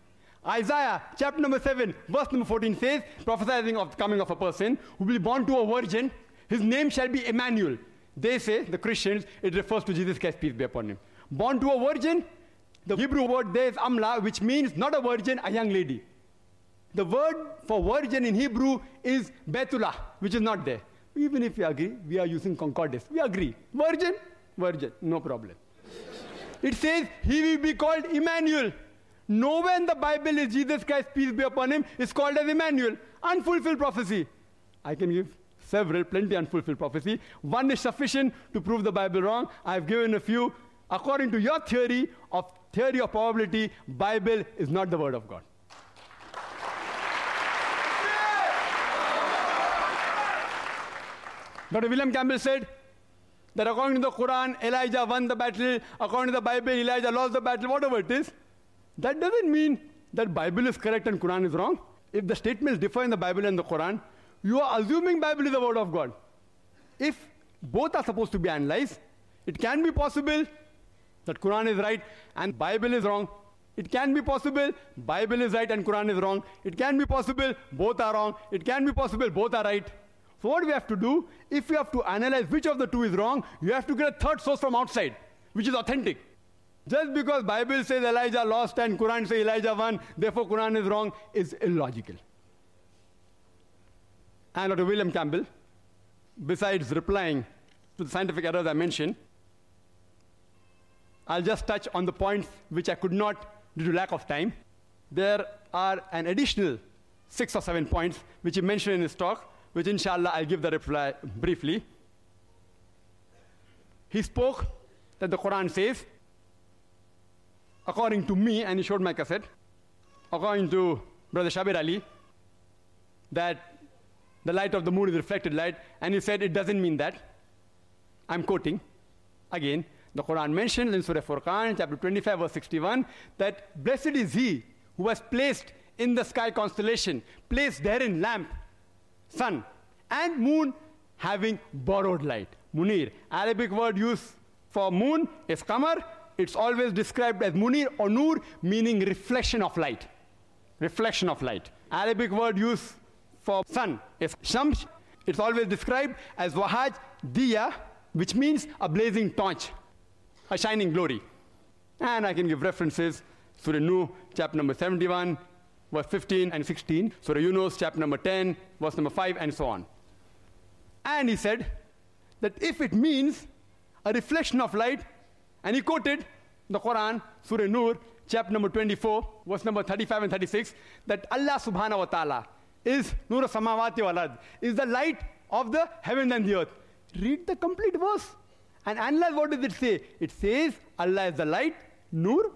Isaiah chapter number seven, verse number fourteen says, prophesying of the coming of a person who will be born to a virgin, his name shall be Emmanuel. They say, the Christians, it refers to Jesus Christ, peace be upon him. Born to a virgin, the Hebrew word there is amla, which means not a virgin, a young lady. The word for virgin in Hebrew is Betula, which is not there. Even if we agree, we are using concordance. We agree. Virgin, virgin, no problem. It says, he will be called Emmanuel. Nowhere in the Bible is Jesus Christ, peace be upon him, is called as Emmanuel. Unfulfilled prophecy. I can give several, plenty unfulfilled prophecy. One is sufficient to prove the Bible wrong. I've given a few. According to your theory of theory of probability, Bible is not the word of God. Doctor William Campbell said that according to the Quran, Elijah won the battle. According to the Bible, Elijah lost the battle, whatever it is. That doesn't mean that Bible is correct and Quran is wrong. If the statements differ in the Bible and the Quran, you are assuming Bible is the word of God. If both are supposed to be analyzed, it can be possible that Quran is right and Bible is wrong. It can be possible Bible is right and Quran is wrong. It can be possible both are wrong. It can be possible both are right. So what we have to do, if we have to analyze which of the two is wrong, you have to get a third source from outside, which is authentic. Just because Bible says Elijah lost and Quran says Elijah won, therefore Quran is wrong, is illogical. And Doctor William Campbell, besides replying to the scientific errors I mentioned, I'll just touch on the points which I could not due to lack of time. There are an additional six or seven points which he mentioned in his talk, which inshallah I'll give the reply briefly. He spoke that the Quran says, according to me, and he showed my cassette, according to Brother Shabir Ali, that the light of the moon is reflected light, and he said it doesn't mean that. I'm quoting. Again, the Quran mentions in Surah Furqan, chapter twenty-five, verse sixty-one, that blessed is he who has placed in the sky constellation, placed therein lamp, sun, and moon having borrowed light. Munir. Arabic word used for moon is qamar. It's always described as munir or nur, meaning reflection of light. Reflection of light. Arabic word used for sun is shams. It's always described as wahaj diya, which means a blazing torch, a shining glory. And I can give references. Surah Nuh, chapter number seventy-one, verse fifteen and sixteen. Surah Yunus, chapter number ten, verse number five, and so on. And he said that if it means a reflection of light, and he quoted the Quran, Surah Nur, chapter number twenty-four, verse number thirty-five and thirty-six, that Allah subhanahu wa ta'ala is Nur samawati wal ard, is the light of the heaven and the earth. Read the complete verse and analyze what does it say. It says Allah is the light, Nur.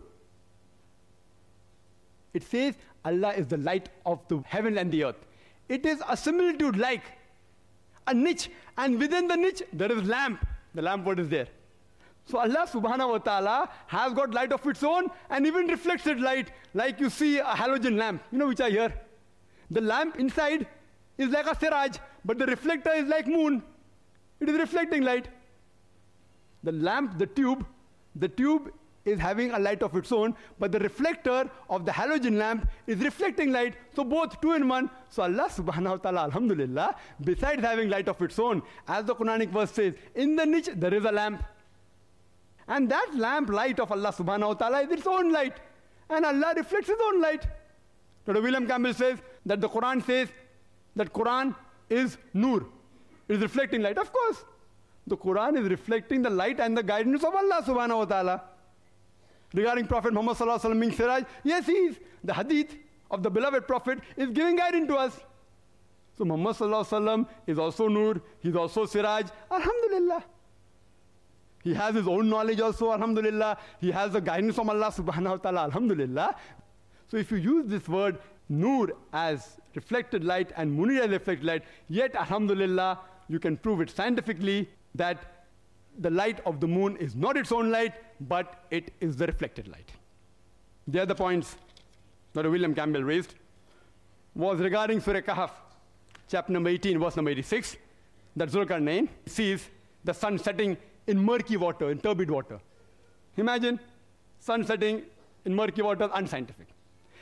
It says Allah is the light of the heaven and the earth. It is a similitude like a niche, and within the niche there is lamp. The lamp word is there. So Allah subhanahu wa ta'ala has got light of its own and even reflected light, like you see a halogen lamp, you know, which are here. The lamp inside is like a siraj, but the reflector is like moon. It is reflecting light. The lamp, the tube, the tube is having a light of its own, but the reflector of the halogen lamp is reflecting light. So both two in one. So Allah subhanahu wa ta'ala, alhamdulillah, besides having light of its own, as the Quranic verse says, in the niche there is a lamp. And that lamp light of Allah subhanahu wa ta'ala is its own light. And Allah reflects his own light. Doctor William Campbell says that the Quran says that Quran is nur. It is reflecting light. Of course, the Quran is reflecting the light and the guidance of Allah subhanahu wa ta'ala. Regarding Prophet Muhammad sallallahu alaihi wasallam being siraj, yes, he is. The hadith of the beloved Prophet is giving guidance to us. So Muhammad sallallahu alaihi wasallam is also nur. He is also siraj. Alhamdulillah. He has his own knowledge also, alhamdulillah. He has the guidance from Allah subhanahu wa ta'ala, alhamdulillah. So if you use this word nur as reflected light and munir as reflected light, yet alhamdulillah, you can prove it scientifically that the light of the moon is not its own light, but it is the reflected light. The other points that William Campbell raised was regarding Surah Kahf, chapter number eighteen, verse number eighty-six, that Zulkarnain sees the sun setting in murky water, in turbid water. Imagine sun setting in murky water, unscientific.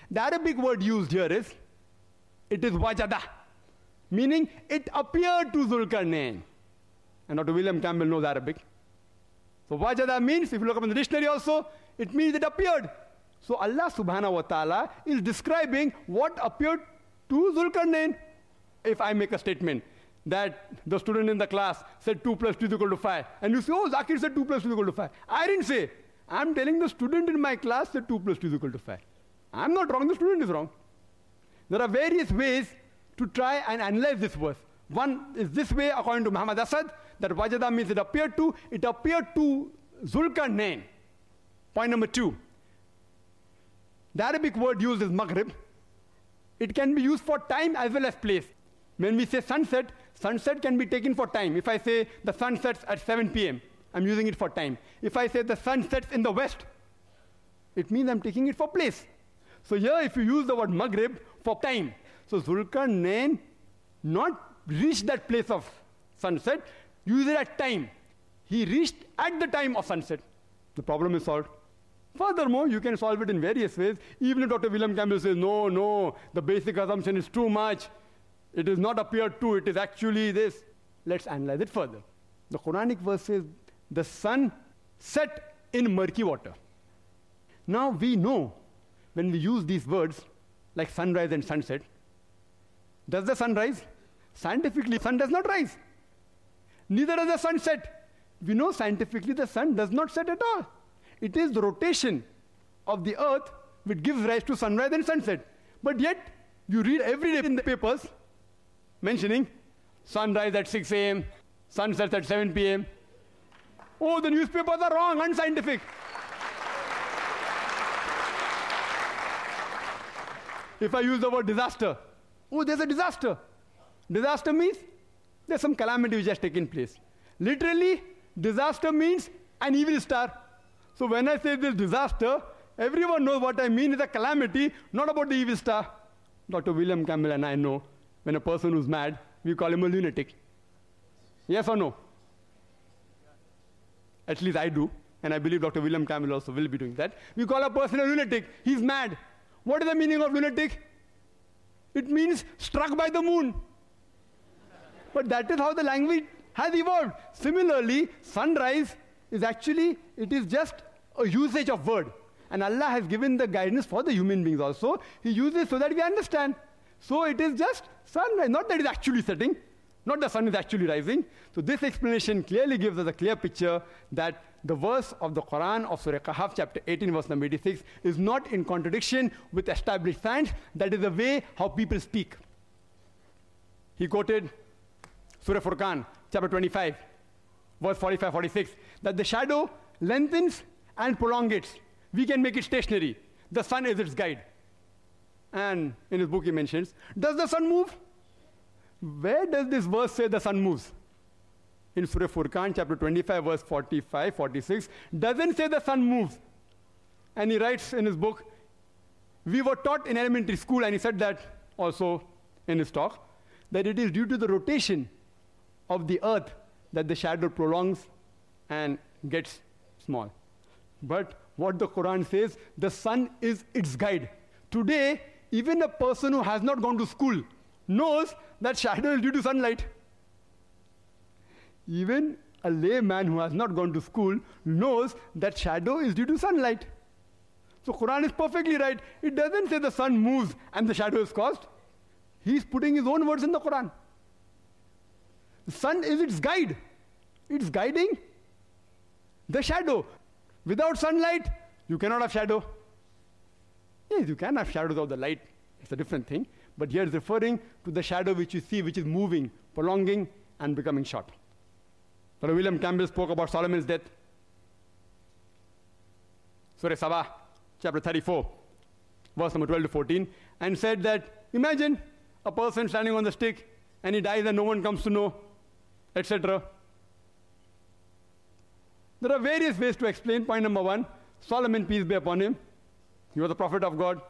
The Arabic word used here is, it is wajada, meaning it appeared to Zulkarnain. And Doctor William Campbell knows Arabic. So wajada means, if you look up in the dictionary also, it means it appeared. So Allah subhanahu wa ta'ala is describing what appeared to Zulkarnain. If I make a statement that the student in the class said two plus two is equal to five, and you say, oh, Zakir said two plus two is equal to five. I didn't say. I'm telling the student in my class that two plus two is equal to five. I'm not wrong, the student is wrong. There are various ways to try and analyze this verse. One is this way, according to Muhammad Asad, that wajada means it appeared to, it appeared to Zulkarnain. Point number two. The Arabic word used is maghrib. It can be used for time as well as place. When we say sunset, sunset can be taken for time. If I say the sun sets at seven p m, I'm using it for time. If I say the sun sets in the west, it means I'm taking it for place. So here, if you use the word maghrib for time, so Zulkarnain not reached that place of sunset, use it at time. He reached at the time of sunset. The problem is solved. Furthermore, you can solve it in various ways. Even if Doctor William Campbell says, no, no, the basic assumption is too much. It is not appeared to, it is actually this. Let's analyze it further. The Quranic verse says, the sun set in murky water. Now we know, when we use these words, like sunrise and sunset, does the sun rise? Scientifically, sun does not rise. Neither does the sun set. We know scientifically the sun does not set at all. It is the rotation of the earth which gives rise to sunrise and sunset. But yet, you read every day in the papers mentioning sunrise at six a m, sunset at seven p m Oh, the newspapers are wrong, unscientific. If I use the word disaster, oh, there's a disaster. Disaster means there's some calamity which has taken place. Literally, disaster means an evil star. So when I say this disaster, everyone knows what I mean is a calamity, not about the evil star. Doctor William Campbell and I know when a person who's mad, we call him a lunatic. Yes or no? At least I do, and I believe Doctor William Campbell also will be doing that. We call a person a lunatic. He's mad. What is the meaning of lunatic? It means struck by the moon. But that is how the language has evolved. Similarly, sunrise is actually, it is just a usage of word. And Allah has given the guidance for the human beings also. He uses so that we understand. So it is just sunrise, not that it's actually setting, not the sun is actually rising. So this explanation clearly gives us a clear picture that the verse of the Quran of Surah Kahf, chapter eighteen, verse number eighty-six, is not in contradiction with established science. That is the way how people speak. He quoted Surah Furqan, chapter twenty-five, verse forty-five forty-six, that the shadow lengthens and prolongates. We can make it stationary. The sun is its guide. And in his book he mentions, does the sun move? Where does this verse say the sun moves? In Surah Furqan, chapter twenty-five, verse forty-five forty-six, doesn't say the sun moves. And he writes in his book, we were taught in elementary school, and he said that also in his talk, that it is due to the rotation of the earth that the shadow prolongs and gets small. But what the Quran says, the sun is its guide. Today, even a person who has not gone to school knows that shadow is due to sunlight. Even a layman who has not gone to school knows that shadow is due to sunlight. So Quran is perfectly right. It doesn't say the sun moves and the shadow is caused. He's putting his own words in the Quran. The sun is its guide. It's guiding the shadow. Without sunlight, you cannot have shadow. Yes, you can have shadows without the light. It's a different thing. But here it's referring to the shadow which you see, which is moving, prolonging, and becoming short. Doctor William Campbell spoke about Solomon's death. Surah Sabah, chapter thirty-four, verse number twelve to fourteen, and said that, imagine a person standing on the stick, and he dies and no one comes to know, et cetera. There are various ways to explain. Point number one, Solomon, peace be upon him, he was a prophet of God.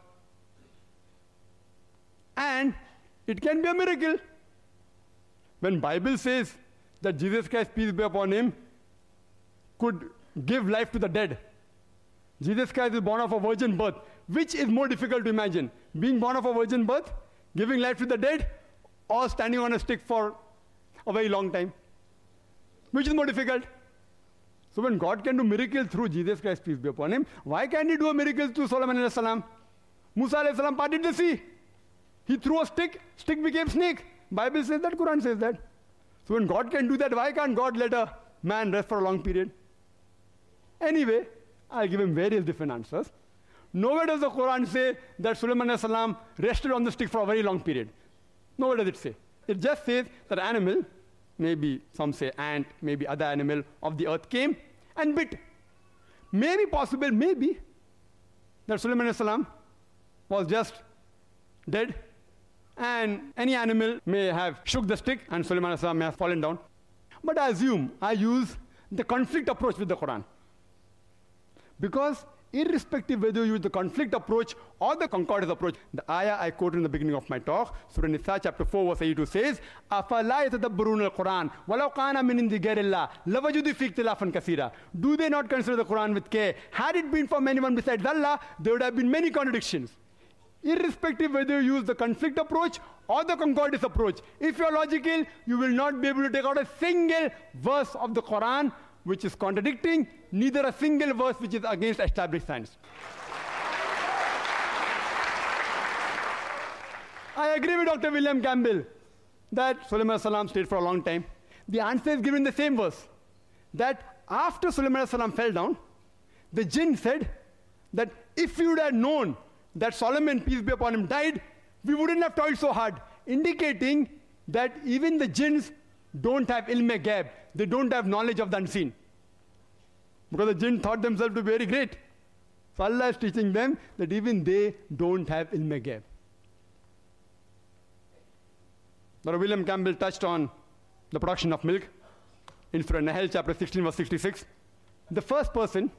And it can be a miracle. When Bible says that Jesus Christ, peace be upon him, could give life to the dead. Jesus Christ is born of a virgin birth. which is more difficult to imagine? Being born of a virgin birth, giving life to the dead, or standing on a stick for a very long time? Which is more difficult? So when God can do miracles through Jesus Christ, peace be upon him, why can't he do a miracle through Solomon alayhi salam? Musa alayhi salam parted the sea. He threw a stick, stick became snake. Bible says that, Quran says that. So when God can do that, why can't God let a man rest for a long period? Anyway, I'll give him various different answers. Nowhere does the Quran say that Sulaiman alayhi salam rested on the stick for a very long period. Nowhere does it say. It just says that animal, maybe some say ant, maybe other animal of the earth came and bit. Maybe possible, maybe, that Sulaiman alayhi salam was just dead, and any animal may have shook the stick and Sulaiman alayhi salam may have fallen down. But I assume I use the conflict approach with the Quran. Because irrespective whether you use the conflict approach or the concordance approach, the ayah I quoted in the beginning of my talk, Surah Nisa chapter four verse eighty-two says, أَفَلَا يَتَدَبَّرُونَ الْقُرْآنَ وَلَوْ كَانَ مِنْ عِنْدِ غَيْرِ اللَّهِ لَوَجَدُوا فِيهِ اخْتِلَافًا كَثِيرًا. Do they not consider the Quran with care? Had it been from anyone besides Allah, there would have been many contradictions. Irrespective whether you use the conflict approach or the concordance approach, if you are logical, you will not be able to take out a single verse of the Quran which is contradicting, neither a single verse which is against established science. I agree with Doctor William Campbell that Sulaiman alayhi salam stayed for a long time. The answer is given in the same verse, that after Sulaiman alayhi salam fell down, the jinn said that if you would have known that Solomon, peace be upon him, died, we wouldn't have toiled so hard, indicating that even the jinns don't have ilm-e-ghaib, they don't have knowledge of the unseen. Because the jinn thought themselves to be very great. So Allah is teaching them that even they don't have ilm-e-ghaib. Doctor William Campbell touched on the production of milk in Surah Nahl chapter sixteen verse sixty-six. The first person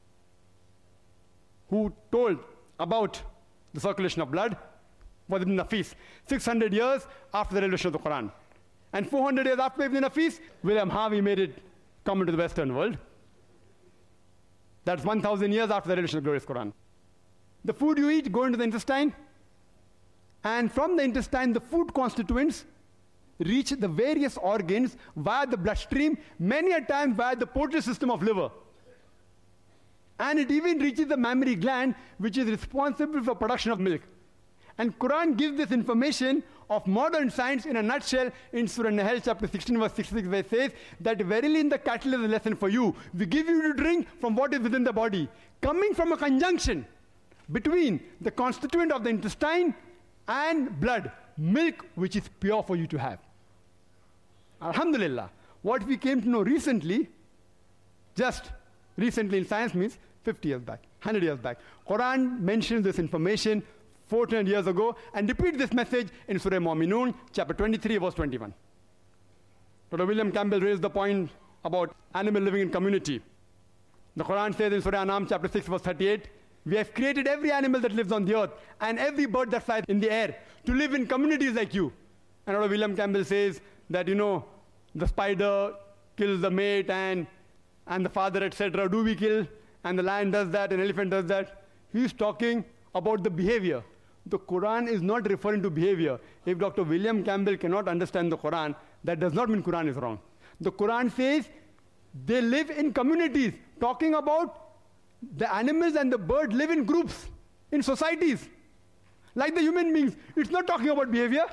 who told about the circulation of blood was Ibn Nafis, six hundred years after the revelation of the Quran. And four hundred years after Ibn Nafis, William Harvey made it come into the Western world. That's one thousand years after the revelation of the glorious Quran. The food you eat go into the intestine, and from the intestine, the food constituents reach the various organs via the bloodstream, many a time via the portal system of liver. And it even reaches the mammary gland, which is responsible for production of milk. And Quran gives this information of modern science in a nutshell in Surah Nahl chapter sixteen verse sixty-six, where it says that verily in the cattle is a lesson for you. We give you to drink from what is within the body, coming from a conjunction between the constituent of the intestine and blood, milk which is pure for you to have. Alhamdulillah, what we came to know recently, just recently in science means fifty years back, one hundred years back. Quran mentions this information four hundred years ago and repeats this message in Surah Mu'minun, chapter twenty-three, verse twenty-one. Doctor William Campbell raised the point about animal living in community. The Quran says in Surah Anam, chapter six, verse thirty-eight, we have created every animal that lives on the earth and every bird that flies in the air to live in communities like you. And Doctor William Campbell says that, you know, the spider kills the mate and, and the father, et cetera. Do we kill? And the lion does that, an elephant does that. He's talking about the behavior. The Quran is not referring to behavior. If Doctor William Campbell cannot understand the Quran, that does not mean Quran is wrong. The Quran says they live in communities, talking about the animals and the birds live in groups, in societies, like the human beings. It's not talking about behavior.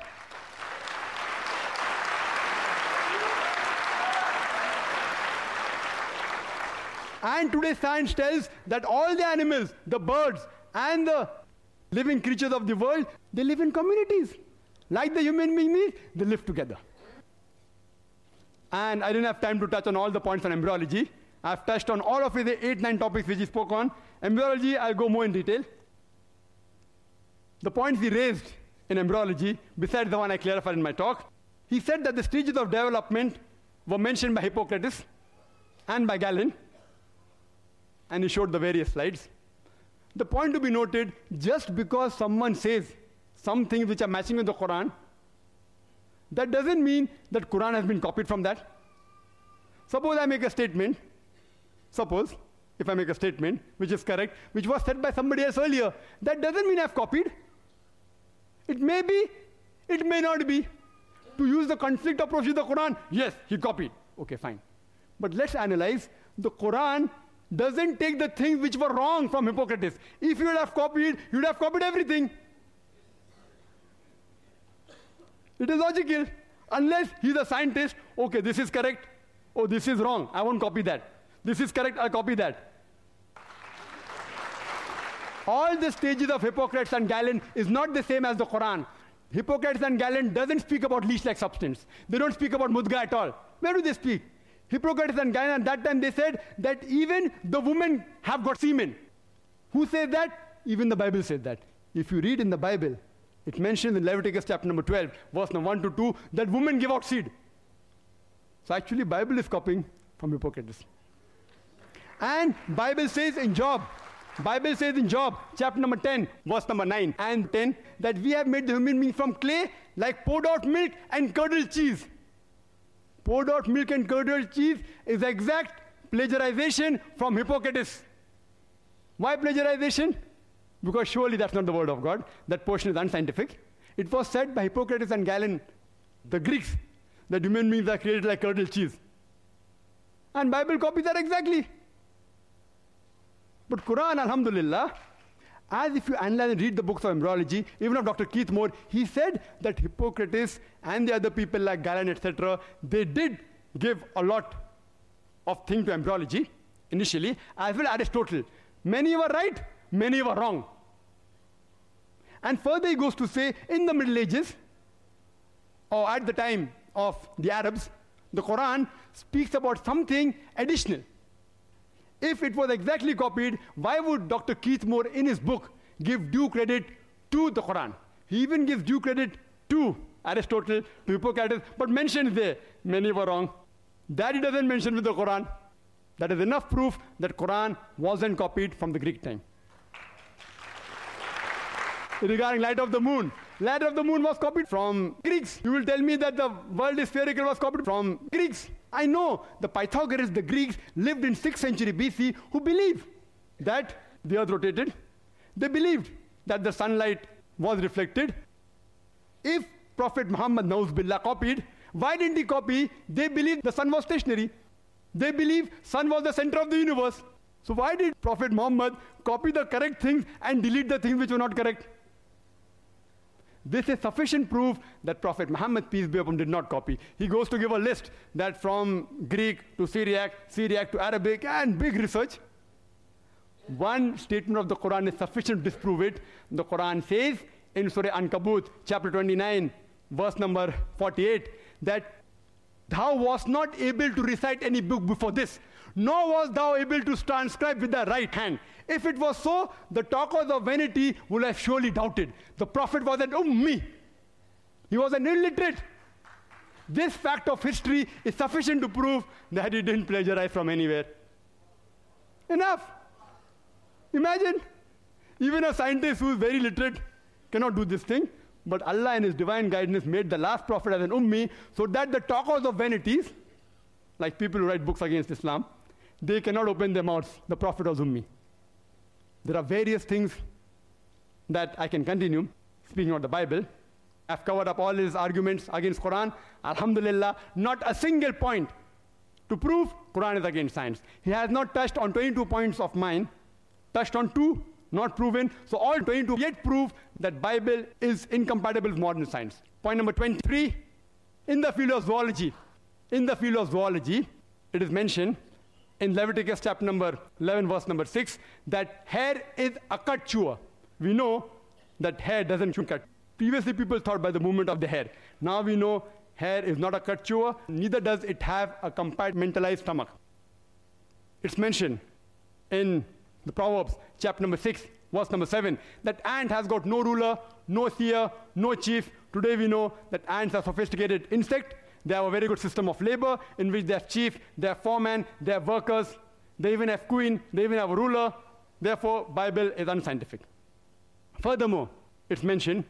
And today science tells that all the animals, the birds, and the living creatures of the world, they live in communities. Like the human beings, they live together. And I didn't have time to touch on all the points on embryology. I've touched on all of the eight, nine topics which he spoke on. Embryology, I'll go more in detail. The points he raised in embryology, besides the one I clarified in my talk, he said that the stages of development were mentioned by Hippocrates and by Galen. And he showed the various slides. The point to be noted, just because someone says some things which are matching with the Quran, that doesn't mean that Quran has been copied from that. Suppose I make a statement, suppose, if I make a statement, which is correct, which was said by somebody else earlier, that doesn't mean I've copied. It may be, it may not be. To use the conflict approach to the Quran, yes, he copied. Okay, fine. But let's analyze. The Quran doesn't take the things which were wrong from Hippocrates. If you would have copied, you would have copied everything. It is logical. Unless he's a scientist, okay, this is correct. Oh, this is wrong. I won't copy that. This is correct. I'll copy that. All the stages of Hippocrates and Galen is not the same as the Quran. Hippocrates and Galen doesn't speak about leech-like substance. They don't speak about mudga at all. Where do they speak? Hippocrates and Galen at that time, they said that even the women have got semen. Who said that? Even the Bible said that. If you read in the Bible, it mentions in Leviticus chapter number twelve, verse number one to two, that women give out seed. So actually, Bible is copying from Hippocrates. And Bible says in Job, Bible says in Job, chapter number ten, verse number nine and ten, that we have made the human being from clay, like poured out milk and curdled cheese. Poured out milk and curdled cheese is exact plagiarization from Hippocrates. Why plagiarization? Because surely that's not the word of God. That portion is unscientific. It was said by Hippocrates and Galen, the Greeks, that human beings are created like curdled cheese. And Bible copies that exactly. But Quran, alhamdulillah, as if you analyze and read the books of embryology, even of Doctor Keith Moore, he said that Hippocrates and the other people like Galen, et cetera, they did give a lot of things to embryology initially, as well as Aristotle. Many were right, many were wrong. And further he goes to say, in the Middle Ages, or at the time of the Arabs, the Quran speaks about something additional. If it was exactly copied, why would Doctor Keith Moore in his book give due credit to the Quran? He even gives due credit to Aristotle, to Hippocrates, but mentions there, many were wrong. That he doesn't mention with the Quran. That is enough proof that Quran wasn't copied from the Greek time. Regarding light of the moon, light of the moon was copied from Greeks. You will tell me that the world is spherical was copied from Greeks. I know the Pythagoras, the Greeks, lived in sixth century B C, who believed that the earth rotated. They believed that the sunlight was reflected. If Prophet Muhammad Nauz copied, why didn't he copy? They believed the sun was stationary. They believed sun was the center of the universe. So why did Prophet Muhammad copy the correct things and delete the things which were not correct? This is sufficient proof that Prophet Muhammad, peace be upon him, did not copy. He goes to give a list that from Greek to Syriac, Syriac to Arabic, and big research. One statement of the Quran is sufficient to disprove it. The Quran says in Surah Ankabut, chapter twenty-nine, verse number forty-eight, that thou wast not able to recite any book before this, nor was thou able to transcribe with the right hand. If it was so, the talkers of vanity would have surely doubted. The Prophet was an ummi. He was an illiterate. This fact of history is sufficient to prove that he didn't plagiarize from anywhere. Enough. Imagine, even a scientist who is very literate cannot do this thing, but Allah in His divine guidance made the last prophet as an ummi, so that the talkers of vanities, like people who write books against Islam, they cannot open their mouths. The Prophet was ummi. There are various things that I can continue, speaking of the Bible. I've covered up all his arguments against Quran. Alhamdulillah, not a single point to prove Quran is against science. He has not touched on twenty-two points of mine, touched on two, not proven. So all twenty-two yet prove that Bible is incompatible with modern science. Point number twenty-three, in the field of zoology, in the field of zoology, it is mentioned in Leviticus chapter number eleven, verse number six, that hair is a cut chewer. We know that hair doesn't chew cut. Previously, people thought by the movement of the hair. Now we know hair is not a cut chewer, neither does it have a compartmentalized stomach. It's mentioned in the Proverbs, chapter number six, verse number seven, that ant has got no ruler, no seer, no chief. Today we know that ants are sophisticated insect. They have a very good system of labor in which they have chief, they have foreman, they have workers, they even have queen, they even have a ruler. Therefore, Bible is unscientific. Furthermore, it's mentioned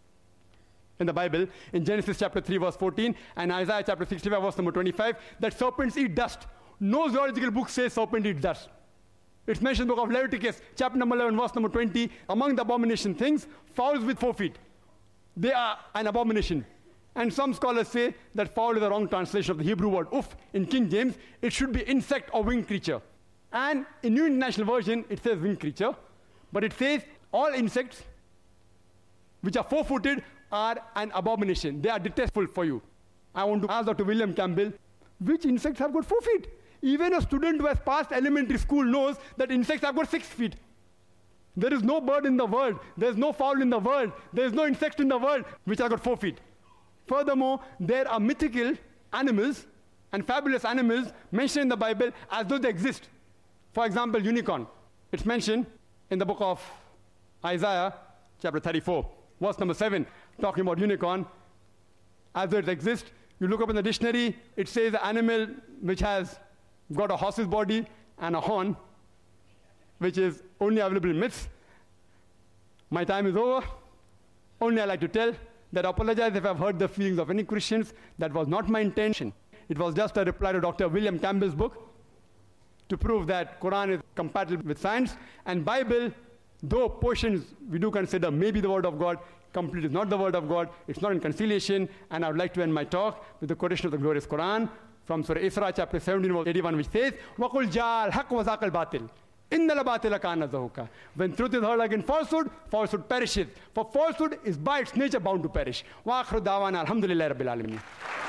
in the Bible, in Genesis chapter three, verse fourteen, and Isaiah chapter sixty-five, verse number twenty-five, that serpents eat dust. No zoological book says serpent eats dust. It's mentioned in the book of Leviticus, chapter number eleven, verse number twenty. Among the abomination things, fowls with four feet. They are an abomination. And some scholars say that fowl is the wrong translation of the Hebrew word uf. In King James, it should be insect or winged creature. And in New International Version, it says winged creature. But it says all insects which are four-footed are an abomination. They are detestful for you. I want to ask Doctor William Campbell, which insects have got four feet? Even a student who has passed elementary school knows that insects have got six feet. There is no bird in the world. There is no fowl in the world. There is no insect in the world which have got four feet. Furthermore, there are mythical animals and fabulous animals mentioned in the Bible as though they exist. For example, unicorn. It's mentioned in the book of Isaiah, chapter thirty-four, verse number seven, talking about unicorn as though it exists. You look up in the dictionary, it says an animal which has got a horse's body and a horn, which is only available in myths. My time is over. Only I like to tell that I apologize if I've hurt the feelings of any Christians. That was not my intention. It was just a reply to Doctor William Campbell's book to prove that Quran is compatible with science, and Bible, though portions we do consider maybe the word of God, complete is not the word of God. It's not in conciliation. And I would like to end my talk with the quotation of the glorious Quran from Surah Isra, chapter seventeen, verse eighty-one, which says, وَقُلْ جَاءَ الْحَقُّ وَزَاقَ الْبَاطِلُ إِنَّ الْبَاطِلَ كَانَ زَهُوقًا. When truth is heard against falsehood, falsehood perishes. For falsehood is by its nature bound to perish. وَآخِرُ دَعْوَانَا الْحَمْدُ لِلَّهِ رَبِّ الْعَالَمِينَ.